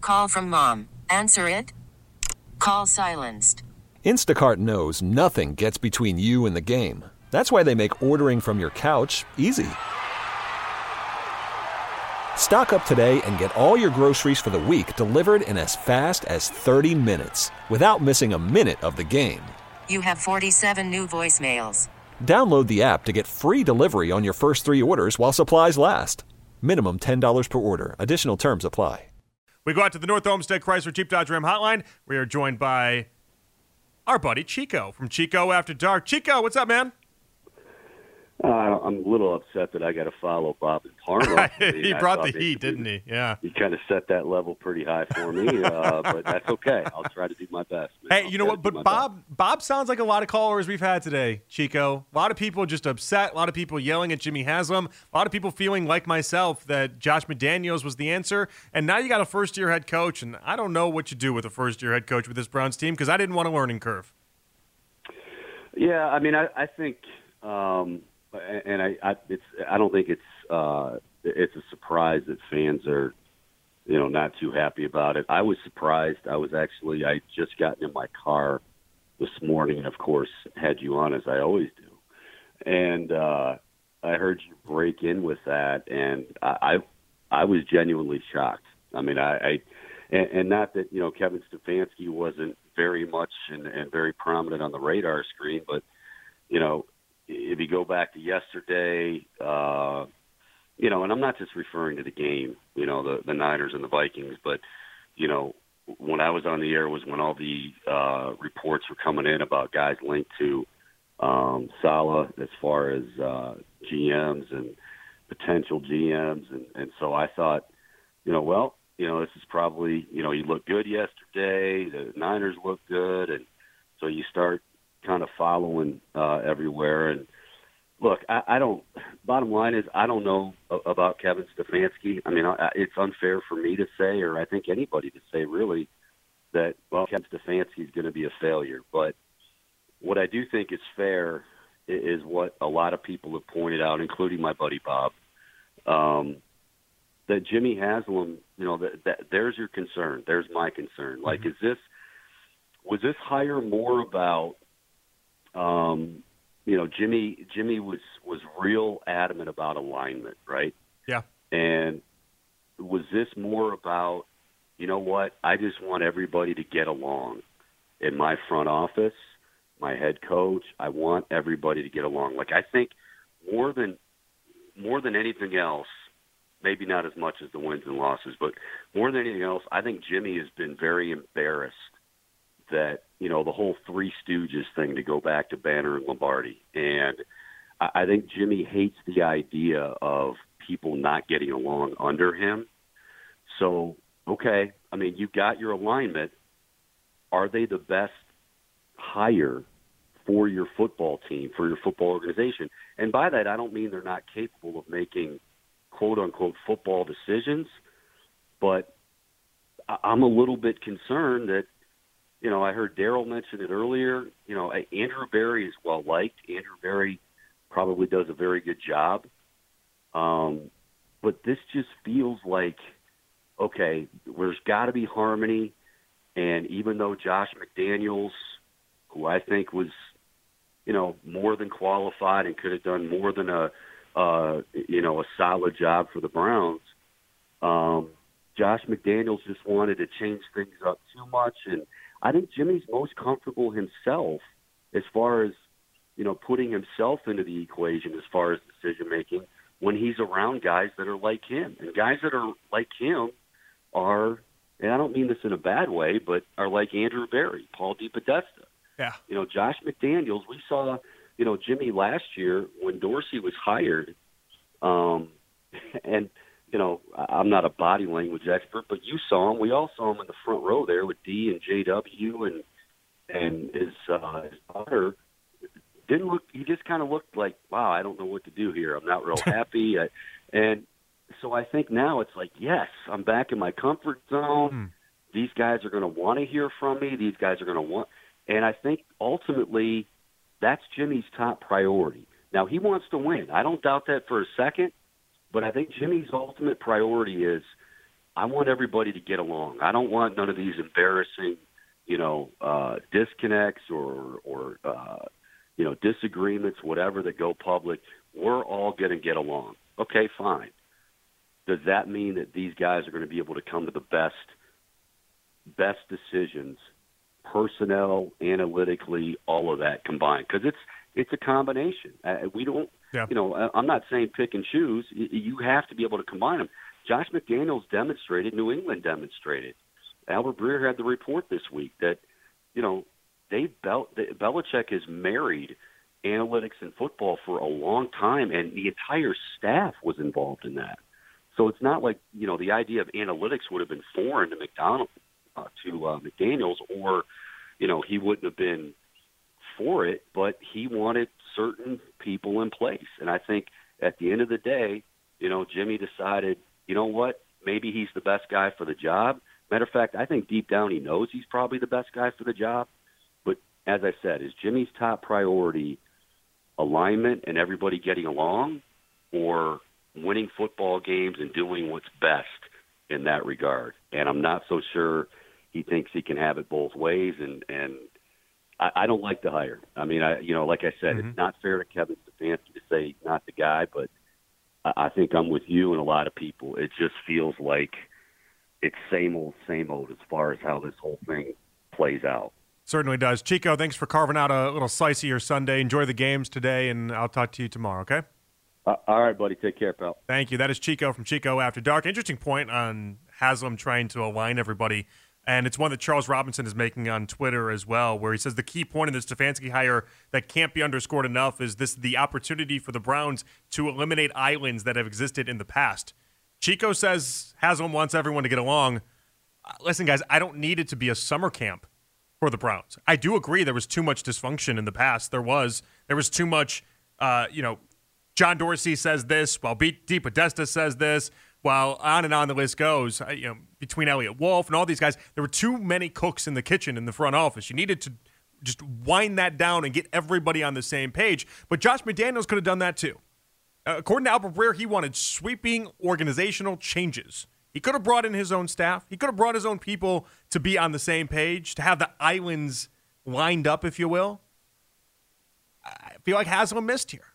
Call from mom. Answer it. Call silenced. Instacart knows nothing gets between you and the game. That's why they make ordering from your couch easy. Stock up today and get all your groceries for the week delivered in as fast as 30 minutes without missing a minute of the game. You have 47 new voicemails. Download the app to get free delivery on your first 3 orders while supplies last. Minimum $10 per order. Additional terms apply. We go out to the North Olmsted Chrysler Jeep Dodge Ram hotline. We are joined by our buddy Chico from Chico After Dark. Chico, what's up, man? I'm a little upset that I got to follow Bob and Parma. He brought the heat, didn't he? Yeah. He kind of set that level pretty high for me, but that's okay. I'll try to do my best. Man. Hey, you know what? But Bob sounds like a lot of callers we've had today, Chico. A lot of people just upset. A lot of people yelling at Jimmy Haslam. A lot of people feeling like myself that Josh McDaniels was the answer. And now you got a first-year head coach, and I don't know what you do with a first-year head coach with this Browns team because I didn't want a learning curve. Yeah, I mean, I think. And I don't think it's a surprise that fans are, not too happy about it. I was surprised. I just gotten in my car this morning, and of course had you on as I always do, and I heard you break in with that, and I was genuinely shocked. I mean, and not that Kevin Stefanski wasn't very much and very prominent on the radar screen, but if you go back to yesterday, and I'm not just referring to the game, the Niners and the Vikings, but, when I was on the air was when all the reports were coming in about guys linked to Saleh as far as GMs and potential GMs. And so I thought, this is probably, he looked good yesterday. The Niners looked good. And so you start kind of following everywhere. And look, I don't. Bottom line is, I don't know about Kevin Stefanski. I mean, it's unfair for me to say, or I think anybody to say, really, that Kevin Stefanski is going to be a failure. But what I do think is fair is what a lot of people have pointed out, including my buddy Bob, that Jimmy Haslam. That there's your concern. There's my concern. Like, was this hire more about? Jimmy was real adamant about alignment, right? Yeah. And was this more about, I just want everybody to get along in my front office, my head coach. I want everybody to get along. Like, I think more than anything else, maybe not as much as the wins and losses, but more than anything else, I think Jimmy has been very embarrassed that, the whole Three Stooges thing, to go back to Banner and Lombardi. And I think Jimmy hates the idea of people not getting along under him. So, okay, I mean, you got your alignment. Are they the best hire for your football team, for your football organization? And by that, I don't mean they're not capable of making quote-unquote football decisions, but I'm a little bit concerned that, I heard Daryl mention it earlier. Andrew Berry is well-liked. Andrew Berry probably does a very good job. But this just feels like, okay, there's got to be harmony. And even though Josh McDaniels, who I think was, more than qualified and could have done more than a solid job for the Browns, Josh McDaniels just wanted to change things up too much. And I think Jimmy's most comfortable himself as far as, putting himself into the equation as far as decision-making when he's around guys that are like him. And guys that are like him are, and I don't mean this in a bad way, but are like Andrew Berry, Paul DePodesta. Yeah. Josh McDaniels, we saw, Jimmy last year when Dorsey was hired, and, I'm not a body language expert, but you saw him. We all saw him in the front row there with D and JW and his daughter. He just kind of looked like, wow, I don't know what to do here. I'm not real happy. And so I think now it's like, yes, I'm back in my comfort zone. These guys are going to want to hear from me. These guys are going to want, and I think ultimately that's Jimmy's top priority. Now, he wants to win. I don't doubt that for a second. But I think Jimmy's ultimate priority is, I want everybody to get along. I don't want none of these embarrassing, disconnects or disagreements, whatever, that go public. We're all going to get along. Okay, fine. Does that mean that these guys are going to be able to come to the best decisions, personnel, analytically, all of that combined? Because it's a combination. We don't, I'm not saying pick and choose. You have to be able to combine them. Josh McDaniels demonstrated, New England demonstrated. Albert Breer had the report this week that, Belichick has married analytics and football for a long time, and the entire staff was involved in that. So it's not like, the idea of analytics would have been foreign to McDaniels, or, he wouldn't have been for it, but he wanted certain people in place. And I think at the end of the day, Jimmy decided, you know what, maybe he's the best guy for the job. Matter of fact, I think deep down he knows he's probably the best guy for the job. But as I said, is Jimmy's top priority alignment and everybody getting along, or winning football games and doing what's best in that regard? And I'm not so sure he thinks he can have it both ways. And I don't like the hire. I mean, like I said, It's not fair to Kevin Stefanski to say he's not the guy, but I think I'm with you and a lot of people. It just feels like it's same old as far as how this whole thing plays out. Certainly does. Chico, thanks for carving out a little slice of your Sunday. Enjoy the games today, and I'll talk to you tomorrow, okay? All right, buddy. Take care, pal. Thank you. That is Chico from Chico After Dark. Interesting point on Haslam trying to align everybody, and it's one that Charles Robinson is making on Twitter as well, where he says the key point of the Stefanski hire that can't be underscored enough is the opportunity for the Browns to eliminate islands that have existed in the past. Chico says Haslam wants everyone to get along. Listen, guys, I don't need it to be a summer camp for the Browns. I do agree there was too much dysfunction in the past. There was too much, John Dorsey says this, while Dee Podesta says this, while on and on the list goes, between Elliott Wolf and all these guys, there were too many cooks in the kitchen in the front office. You needed to just wind that down and get everybody on the same page. But Josh McDaniels could have done that too. According to Albert Breer, he wanted sweeping organizational changes. He could have brought in his own staff. He could have brought his own people to be on the same page, to have the islands lined up, if you will. I feel like Haslam missed here.